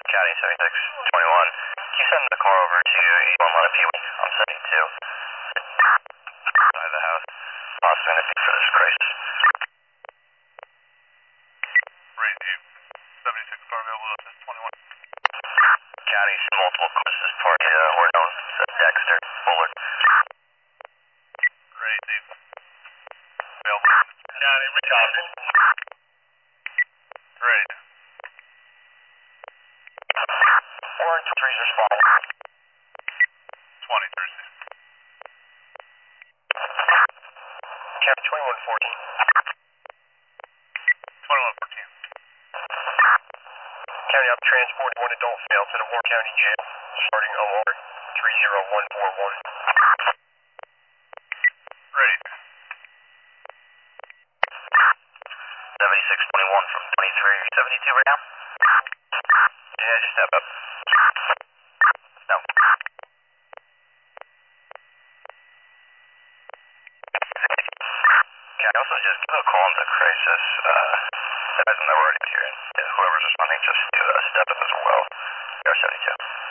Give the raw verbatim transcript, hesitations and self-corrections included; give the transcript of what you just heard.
County seventy-six twenty-one. Can you send the car over to eight one one at P-Wing? I'm seventy-two. By the house. Possibly in the for this crisis. Raise you. seventy-six car available to twenty-one. County, multiple courses party uh, were known as Dexter, Bullard. Raise you. Available. County, recopy. Raise. Orange three's responding. twenty, Thursday. County twenty-one fourteen. twenty-one fourteen. County, I'm transporting one adult male to the Moore County Jail, starting alarm three zero one four one. Raise. seventy-six twenty-one from twenty-three seventy-two right now? Yeah, just step up. No. Okay, I also just give a call into crisis. Uh, that isn't that we're already here. Whoever's responding, just to uh, step up as well. R seventy-two.